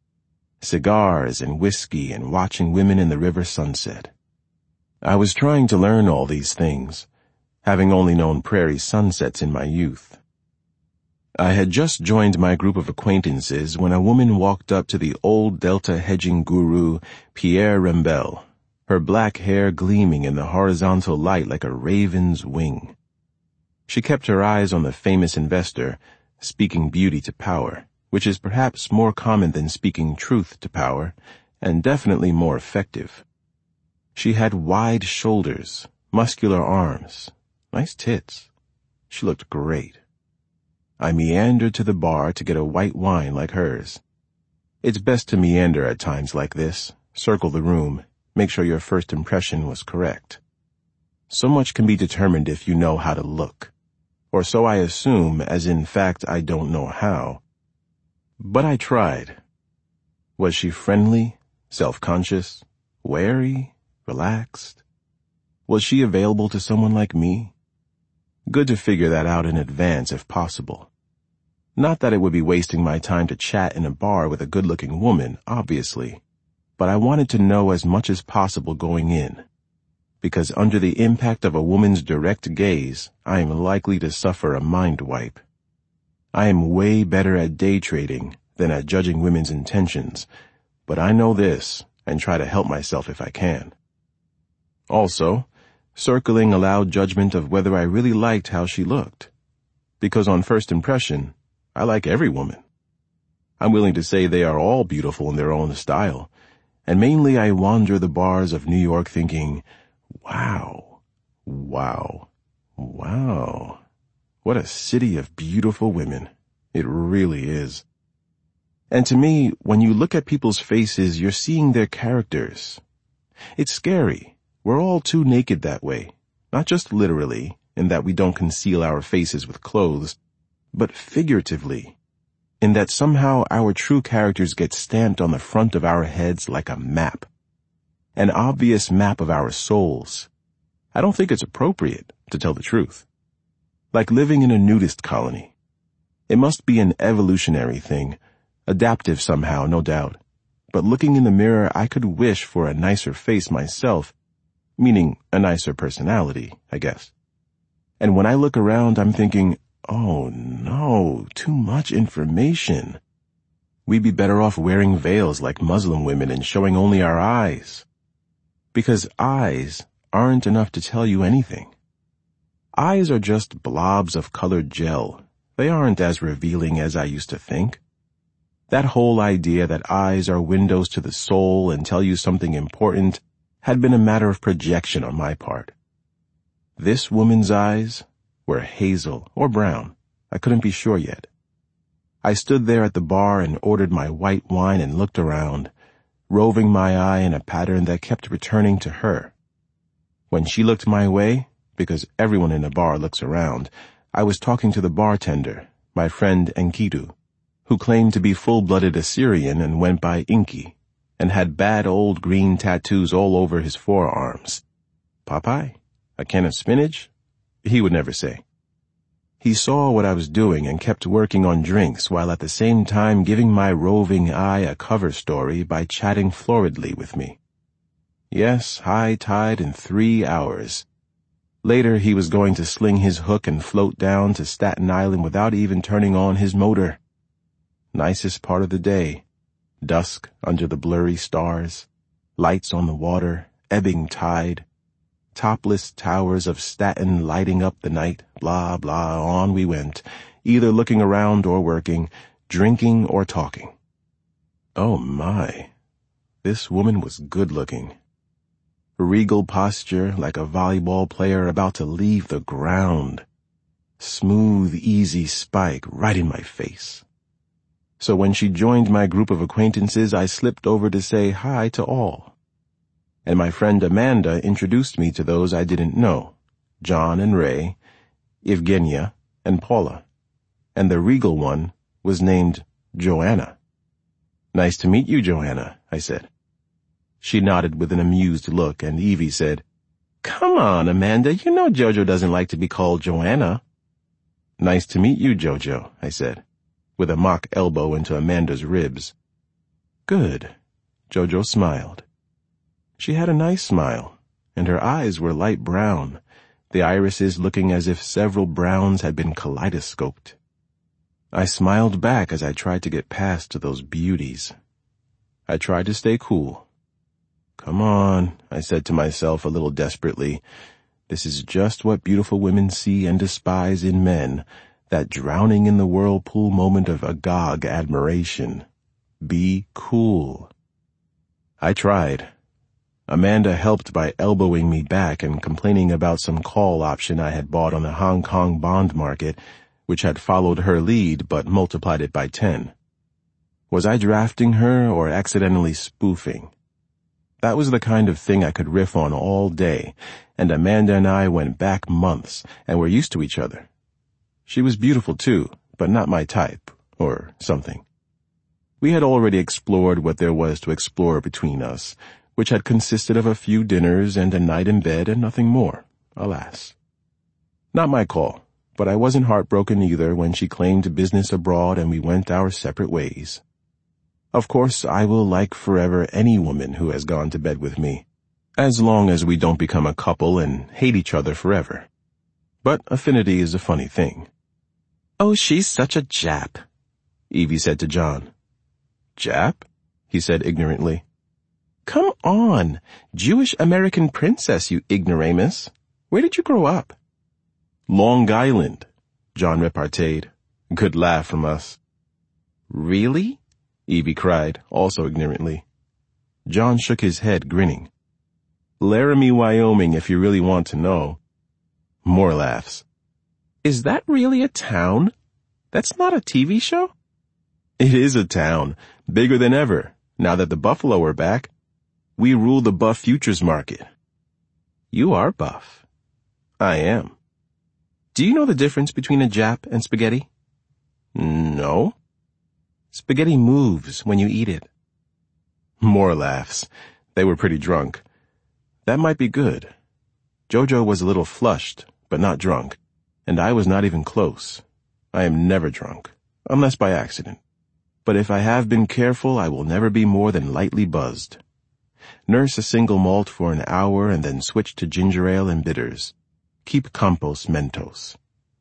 E: Cigars and whiskey and watching women in the river sunset. I was trying to learn all these things, having only known prairie sunsets in my youth. I had just joined my group of acquaintances when a woman walked up to the old Delta hedging guru, Pierre Rembel, her black hair gleaming in the horizontal light like a raven's wing. She kept her eyes on the famous investor, speaking beauty to power, which is perhaps more common than speaking truth to power, and definitely more effective. She had wide shoulders, muscular arms, nice tits. She looked great. I meandered to the bar to get a white wine like hers. It's best to meander at times like this, circle the room, make sure your first impression was correct. So much can be determined if you know how to look. Or so I assume, as in fact I don't know how. But I tried. Was she friendly, self-conscious, wary, relaxed? Was she available to someone like me? Good to figure that out in advance if possible. Not that it would be wasting my time to chat in a bar with a good-looking woman, obviously, but I wanted to know as much as possible going in. Because under the impact of a woman's direct gaze, I am likely to suffer a mind wipe. I am way better at day trading than at judging women's intentions, but I know this and try to help myself if I can. Also, circling allowed judgment of whether I really liked how she looked. Because on first impression, I like every woman. I'm willing to say they are all beautiful in their own style, and mainly I wander the bars of New York thinking, wow, wow, wow. What a city of beautiful women. It really is. And to me, when you look at people's faces, you're seeing their characters. It's scary. We're all too naked that way. Not just literally, in that we don't conceal our faces with clothes, but figuratively, in that somehow our true characters get stamped on the front of our heads like a map. An obvious map of our souls. I don't think it's appropriate, to tell the truth. Like living in a nudist colony. It must be an evolutionary thing, adaptive somehow, no doubt. But looking in the mirror, I could wish for a nicer face myself, meaning a nicer personality, I guess. And when I look around, I'm thinking, oh no, too much information. We'd be better off wearing veils like Muslim women and showing only our eyes. Because eyes aren't enough to tell you anything. Eyes are just blobs of colored gel. They aren't as revealing as I used to think. That whole idea that eyes are windows to the soul and tell you something important had been a matter of projection on my part. This woman's eyes were hazel or brown. I couldn't be sure yet. I stood there at the bar and ordered my white wine and looked around, roving my eye in a pattern that kept returning to her. When she looked my way, because everyone in the bar looks around, I was talking to the bartender, my friend Enkidu, who claimed to be full-blooded Assyrian and went by Inki, and had bad old green tattoos all over his forearms. Popeye? A can of spinach? He would never say. He saw what I was doing and kept working on drinks while at the same time giving my roving eye a cover story by chatting floridly with me. Yes, high tide in 3 hours. Later he was going to sling his hook and float down to Staten Island without even turning on his motor. Nicest part of the day. Dusk under the blurry stars, lights on the water, ebbing tide, topless towers of Staten lighting up the night, blah, blah, on we went, either looking around or working, drinking or talking. Oh my, this woman was good looking. Regal posture like a volleyball player about to leave the ground. Smooth, easy spike right in my face. So when she joined my group of acquaintances, I slipped over to say hi to all. And my friend Amanda introduced me to those I didn't know, John and Ray, Evgenia, and Paula. And the regal one was named Joanna. Nice to meet you, Joanna, I said. She nodded with an amused look, and Evie said, Come on, Amanda, you know Jojo doesn't like to be called Joanna. Nice to meet you, Jojo, I said, with a mock elbow into Amanda's ribs. Good, Jojo smiled. She had a nice smile, and her eyes were light brown, the irises looking as if several browns had been kaleidoscoped. I smiled back as I tried to get past to those beauties. I tried to stay cool. Come on, I said to myself a little desperately. This is just what beautiful women see and despise in men, that drowning in the whirlpool moment of agog admiration. Be cool. I tried. Amanda helped by elbowing me back and complaining about some call option I had bought on the Hong Kong bond market, which had followed her lead but multiplied it by 10. Was I drafting her or accidentally spoofing? That was the kind of thing I could riff on all day, and Amanda and I went back months and were used to each other. She was beautiful too, but not my type, or something. We had already explored what there was to explore between us, which had consisted of a few dinners and a night in bed and nothing more, alas. Not my call, but I wasn't heartbroken either when she claimed business abroad and we went our separate ways. Of course, I will like forever any woman who has gone to bed with me, as long as we don't become a couple and hate each other forever. But affinity is a funny thing. "Oh, she's such a Jap," Evie said to John. "Jap?" he said ignorantly. "Come on, Jewish American princess, you ignoramus. Where did you grow up?" "Long Island," John reparteed. Good laugh from us. "Really?" Evie cried, also ignorantly. John shook his head, grinning. "Laramie, Wyoming, if you really want to know." More laughs. "Is that really a town? That's not a TV show?" "It is a town, bigger than ever, now that the buffalo are back. We rule the buff futures market." "You are buff." "I am." "Do you know the difference between a Jap and spaghetti?" "No." "Spaghetti moves when you eat it." More laughs. They were pretty drunk. That might be good. Jojo was a little flushed, but not drunk, and I was not even close. I am never drunk, unless by accident. But if I have been careful, I will never be more than lightly buzzed. Nurse a single malt for an hour and then switch to ginger ale and bitters. Keep Campos Mentos.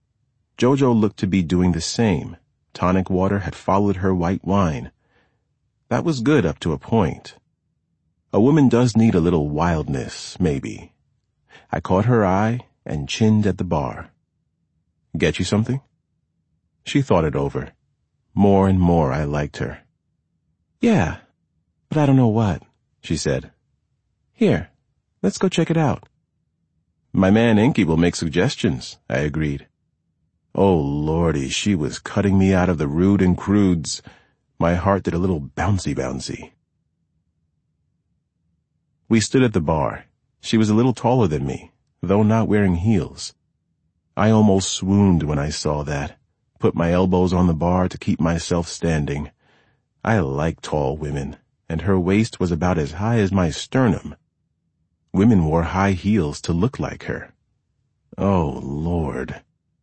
E: Jojo looked to be doing the same. Tonic water had followed her white wine. That was good up to a point. A woman does need a little wildness, maybe. I caught her eye and chinned at the bar. "Get you something?" She thought it over. More and more I liked her. "Yeah, but I don't know what," she said. "Here, let's go check it out." "My man Inky will make suggestions," I agreed. Oh lordy, she was cutting me out of the rude and crudes. My heart did a little bouncy. We stood at the bar. She was a little taller than me, though not wearing heels. I almost swooned when I saw that. Put my elbows on the bar to keep myself standing. I like tall women, and her waist was about as high as my sternum. Women wore high heels to look like her. Oh, Lord.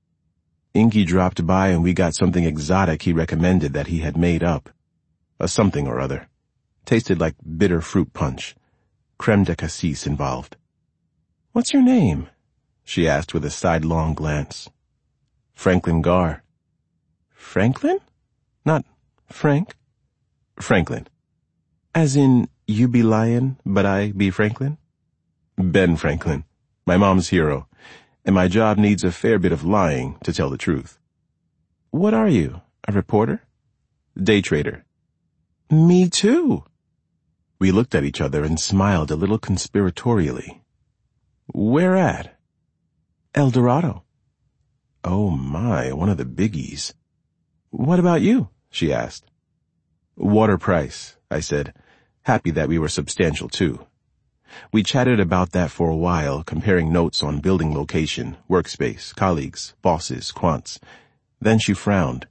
E: Inky dropped by and we got something exotic he recommended that he had made up. A something or other. Tasted like bitter fruit punch. Creme de cassis involved. "What's your name?" she asked with a sidelong glance. "Franklin Garr." "Franklin? Not Frank?" "Franklin." "As in, you be lion, but I be Franklin?" "Ben Franklin. My mom's hero. And my job needs a fair bit of lying, to tell the truth." "What are you, a reporter?" "Day trader." "Me too." We looked at each other and smiled a little conspiratorially. "Where at?" "El Dorado." Oh my, one of the biggies. "What about you?" she asked. "Water price," I said, happy that we were substantial too. We chatted about that for a while, comparing notes on building location, workspace, colleagues, bosses, quants. Then she frowned.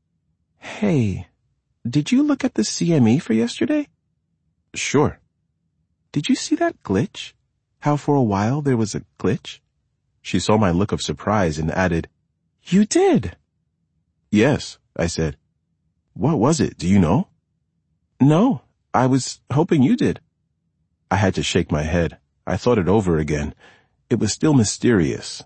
E: "Hey, did you look at the CME for yesterday?" "Sure." "Did you see that glitch? How for a while there was a glitch?" She saw my look of surprise and added, "You did?" "Yes," I said. "What was it, do you know?" "No, I was hoping you did." I had to shake my head. I thought it over again. It was still mysterious.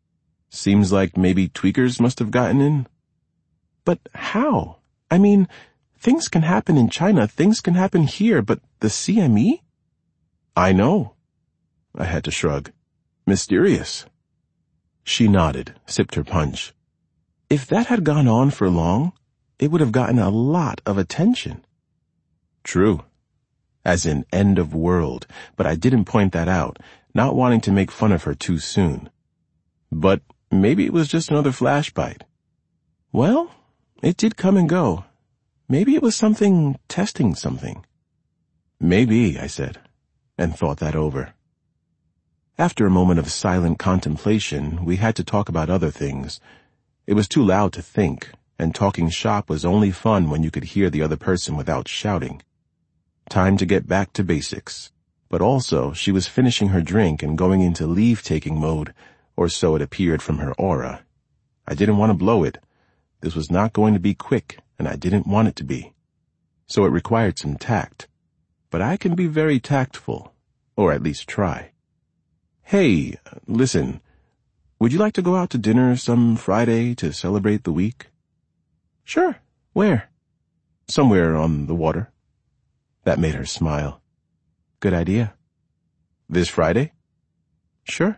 E: Seems like maybe tweakers must have gotten in. "But how? I mean, things can happen in China, things can happen here, but the CME?" "I know." I had to shrug. "Mysterious." She nodded, sipped her punch. If that had gone on for long, it would have gotten a lot of attention. "True." as in end of world, but I didn't point that out, not wanting to make fun of her too soon. But maybe it was just another flash bite. Well, it did come and go. Maybe it was something testing something. Maybe, I said, and thought that over. After a moment of silent contemplation, we had to talk about other things. It was too loud to think, and talking shop was only fun when you could hear the other person without shouting. Time to get back to basics. But also, she was finishing her drink and going into leave-taking mode, or so it appeared from her aura. I didn't want to blow it. This was not going to be quick, and I didn't want it to be. So it required some tact. But I can be very tactful, or at least try. Hey, listen, would you like to go out to dinner some Friday to celebrate the week? Sure. Where? Somewhere on the water. That made her smile. Good idea. This Friday? Sure.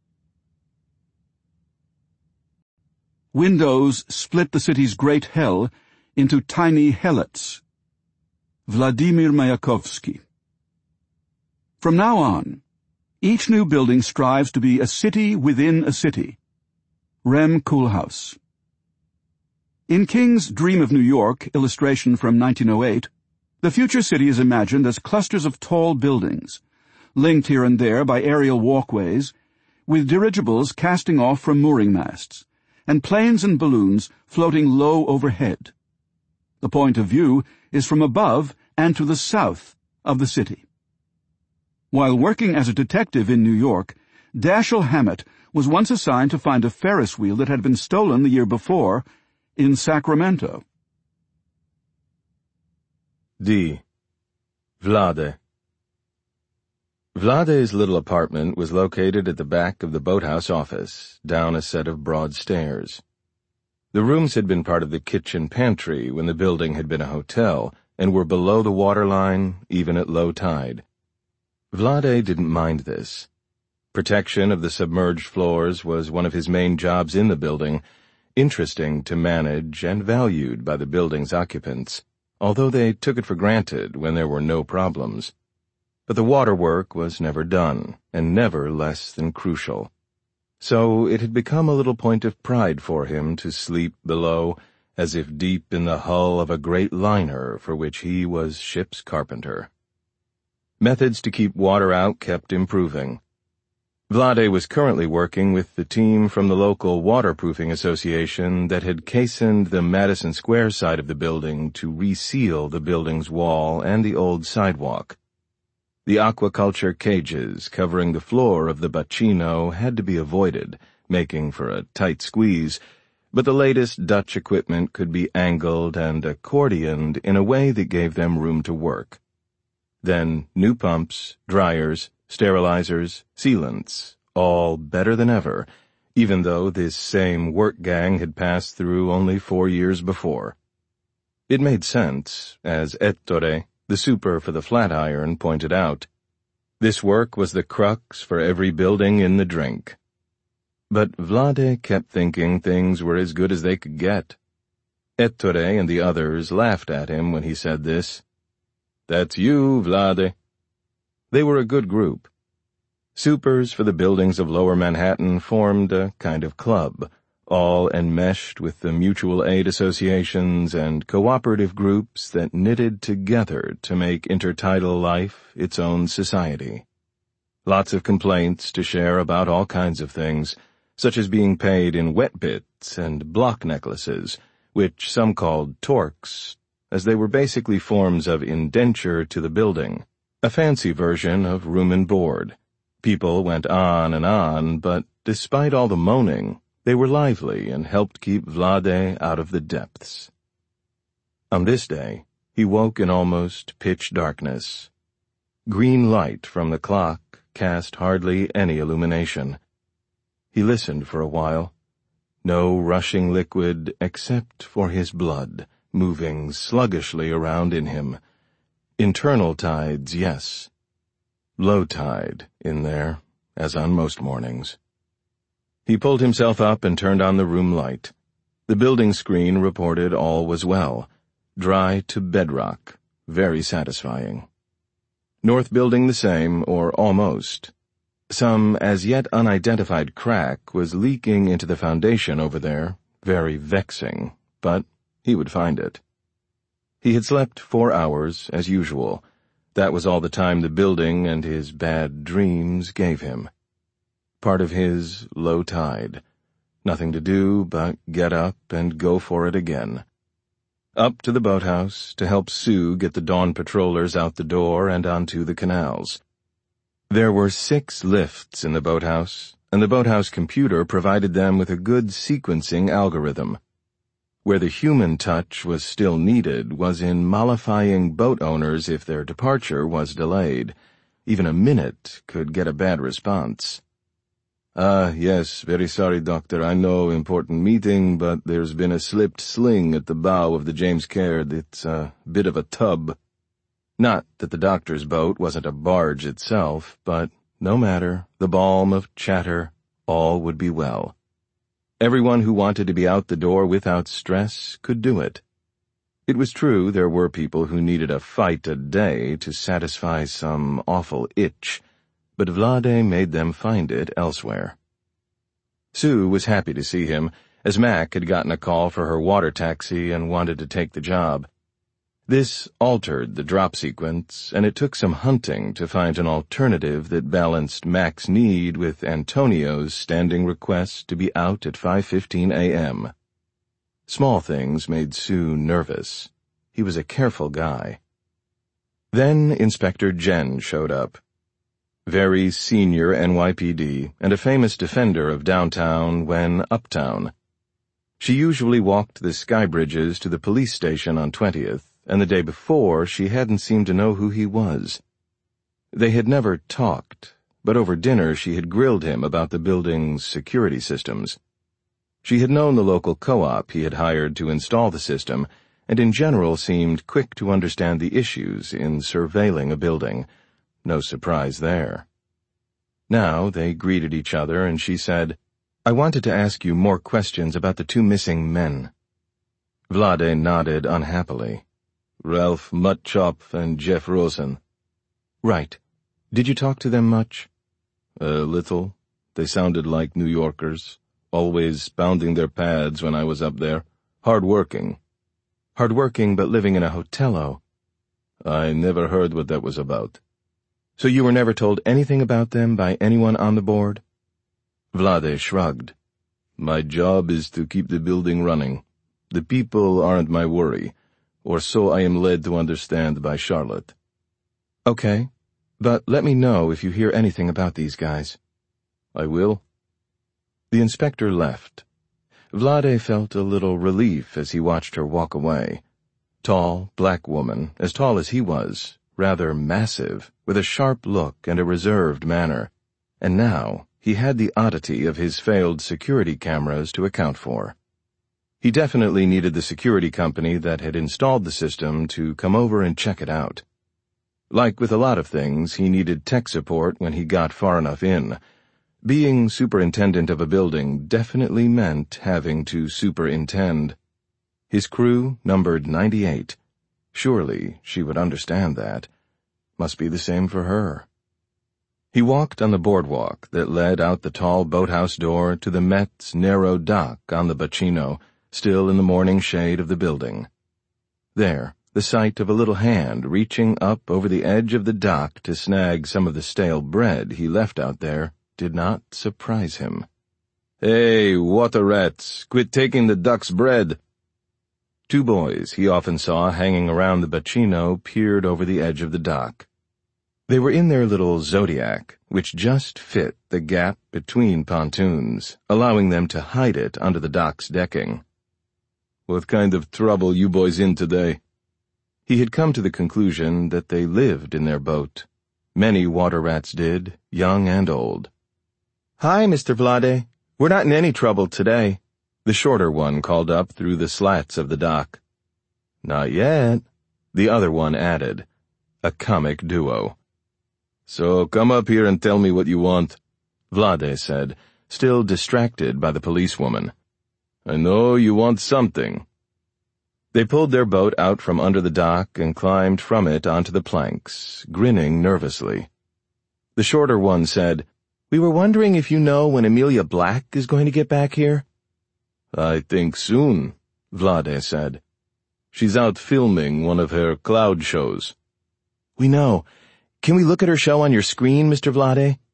C: Windows split the city's great hell into tiny helots. Vladimir Mayakovsky. From now on, each new building strives to be a city within a city. Rem Koolhaas. In King's Dream of New York, illustration from 1908, the future city is imagined as clusters of tall buildings, linked here and there by aerial walkways, with dirigibles casting off from mooring masts, and planes and balloons floating low overhead. The point of view is from above and to the south of the city. While working as a detective in New York, Dashiell Hammett was once assigned to find a Ferris wheel that had been stolen the year before in Sacramento.
F: D. Vlade. Vlade's little apartment was located at the back of the boathouse office, down a set of broad stairs. The rooms had been part of the kitchen pantry when the building had been a hotel, and were below the waterline, even at low tide. Vlade didn't mind this. Protection of the submerged floors was one of his main jobs in the building, interesting to manage and valued by the building's occupants, although they took it for granted when there were no problems. But the water work was never done, and never less than crucial. So it had become a little point of pride for him to sleep below, as if deep in the hull of a great liner for which he was ship's carpenter. Methods to keep water out kept improving. Vlade was currently working with the team from the local waterproofing association that had casoned the Madison Square side of the building to reseal the building's wall and the old sidewalk. The aquaculture cages covering the floor of the bacino had to be avoided, making for a tight squeeze, but the latest Dutch equipment could be angled and accordioned in a way that gave them room to work. Then new pumps, dryers, sterilizers, sealants, all better than ever, even though this same work gang had passed through only 4 years before. It made sense, as Ettore, the super for the Flatiron, pointed out. This work was the crux for every building in the drink. But Vlade kept thinking things were as good as they could get. Ettore and the others laughed at him when he said this. "That's you, Vlade." They were a good group. Supers for the buildings of Lower Manhattan formed a kind of club, all enmeshed with the mutual aid associations and cooperative groups that knitted together to make intertidal life its own society. Lots of complaints to share about all kinds of things, such as being paid in wet bits and block necklaces, which some called torques, as they were basically forms of indenture to the building, a fancy version of room and board. People went on, but despite all the moaning, they were lively and helped keep Vlade out of the depths. On this day, he woke in almost pitch darkness. Green light from the clock cast hardly any illumination. He listened for a while. No rushing liquid except for his blood, moving sluggishly around in him. Internal tides, yes. Low tide in there, as on most mornings. He pulled himself up and turned on the room light. The building screen reported all was well. Dry to bedrock. Very satisfying. North building the same, or almost. Some as yet unidentified crack was leaking into the foundation over there, very vexing, but he would find it. He had slept 4 hours, as usual. That was all the time the building and his bad dreams gave him. Part of his low tide. Nothing to do but get up and go for it again. Up to the boathouse to help Sue get the dawn patrollers out the door and onto the canals. There were 6 lifts in the boathouse, and the boathouse computer provided them with a good sequencing algorithm. Where the human touch was still needed was in mollifying boat owners if their departure was delayed. Even a minute could get a bad response. Yes, very sorry, Doctor. I know, important meeting, but there's been a slipped sling at the bow of the James Caird. It's a bit of a tub. Not that the doctor's boat wasn't a barge itself, but no matter, the balm of chatter, all would be well. Everyone who wanted to be out the door without stress could do it. It was true there were people who needed a fight a day to satisfy some awful itch, but Vlade made them find it elsewhere. Sue was happy to see him, as Mac had gotten a call for her water taxi and wanted to take the job. This altered the drop sequence, and it took some hunting to find an alternative that balanced Mac's need with Antonio's standing request to be out at 5:15 a.m. Small things made Sue nervous. He was a careful guy. Then Inspector Jen showed up. Very senior NYPD and a famous defender of downtown when uptown. She usually walked the sky bridges to the police station on 20th, and the day before she hadn't seemed to know who he was. They had never talked, but over dinner she had grilled him about the building's security systems. She had known the local co-op he had hired to install the system, and in general seemed quick to understand the issues in surveilling a building. No surprise there. Now they greeted each other, and she said, "I wanted to ask you more questions about the 2 missing men." Vlade nodded unhappily. "Ralph Mutchop and Jeff Rosen." "Right. Did you talk to them much?" "A little. They sounded like New Yorkers, always pounding their pads when I was up there. Hard-working." "Hard-working, but living in a hotel-o." "I never heard what that was about." "So you were never told anything about them by anyone on the board?" Vlade shrugged. "My job is to keep the building running. The people aren't my worry, or so I am led to understand by Charlotte." "Okay, but let me know if you hear anything about these guys." "I will." The inspector left. Vlade felt a little relief as he watched her walk away. Tall, black woman, as tall as he was, rather massive, with a sharp look and a reserved manner. And now he had the oddity of his failed security cameras to account for. He definitely needed the security company that had installed the system to come over and check it out. Like with a lot of things, he needed tech support when he got far enough in. Being superintendent of a building definitely meant having to superintend. His crew numbered 98. Surely she would understand that. Must be the same for her. He walked on the boardwalk that led out the tall boathouse door to the Met's narrow dock on the Bacino, still in the morning shade of the building. There, the sight of a little hand reaching up over the edge of the dock to snag some of the stale bread he left out there did not surprise him. "Hey, water rats, quit taking the duck's bread." 2 boys he often saw hanging around the Bacino peered over the edge of the dock. They were in their little Zodiac, which just fit the gap between pontoons, allowing them to hide it under the dock's decking. "What kind of trouble you boys in today?" He had come to the conclusion that they lived in their boat. Many water rats did, young and old. "Hi, Mr. Vlade. We're not in any trouble today," the shorter one called up through the slats of the dock. "Not yet," the other one added. A comic duo. "So come up here and tell me what you want," Vlade said, still distracted by the policewoman. "I know you want something." They pulled their boat out from under the dock and climbed from it onto the planks, grinning nervously. The shorter one said, "We were wondering if you know when Amelia Black is going to get back here?" "I think soon," Vlade said. "She's out filming one of her cloud shows." "We know. Can we look at her show on your screen, Mr. Vlade?"